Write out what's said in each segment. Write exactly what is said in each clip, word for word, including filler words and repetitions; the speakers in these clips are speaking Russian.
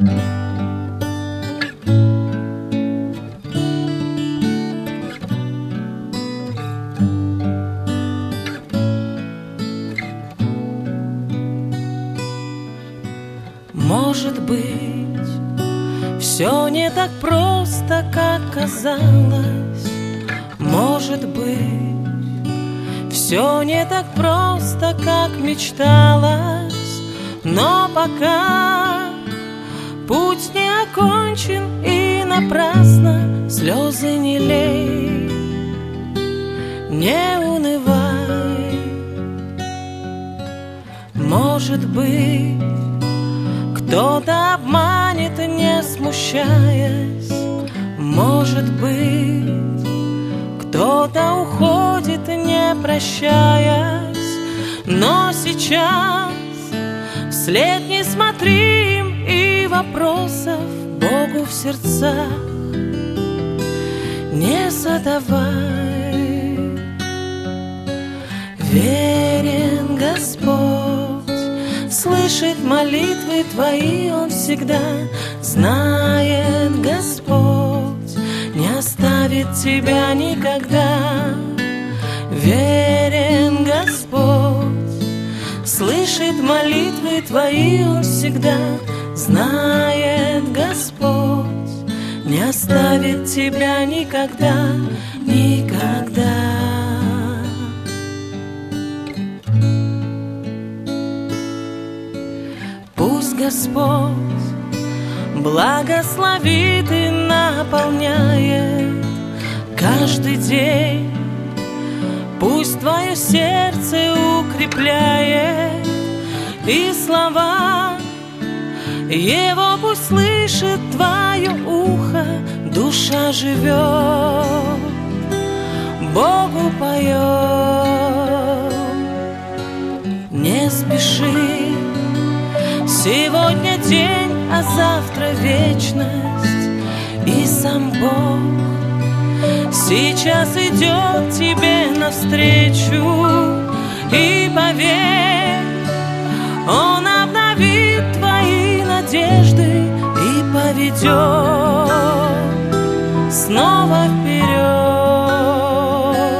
Может быть, все не так просто, как казалось. Может быть, все не так просто, как мечталось. Но пока путь не окончен и напрасно слезы не лей, не унывай. Может быть, кто-то обманет, не смущаясь. Может быть, кто-то уходит, не прощаясь. Но сейчас вслед не смотри им и вопросов Богу в сердцах не задавай. Верен Господь, слышит молитвы твои Он всегда. Знает Господь, не оставит тебя никогда. Верен Господь, слышит молитвы твои Он всегда. Знает Господь, не оставит тебя никогда, никогда. Пусть Господь благословит и наполняет каждый день. Пусть твое сердце укрепляет, и слова Его пусть слышит твое ухо. Душа живет, Богу поет. Не спеши, сегодня день, а завтра вечность. И сам Бог сейчас идет тебе навстречу. И поверь, Он обновит твои надежды и поведет снова вперед.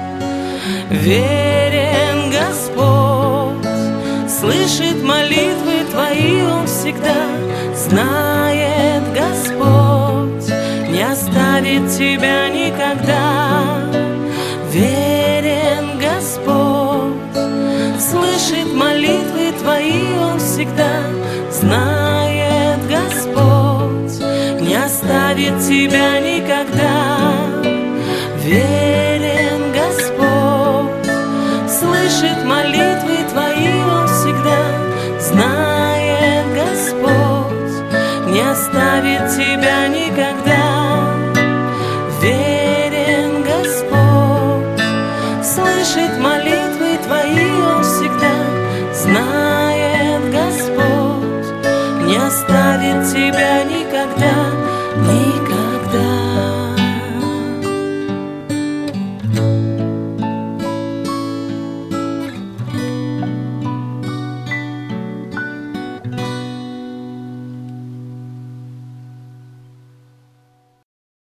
Верен Господь, слышит молитвы твои Он всегда. Знает Господь, не оставит тебя никогда. Верен Господь, слышит молитвы твои Он всегда. Знает Господь, не оставит тебя никогда. Верен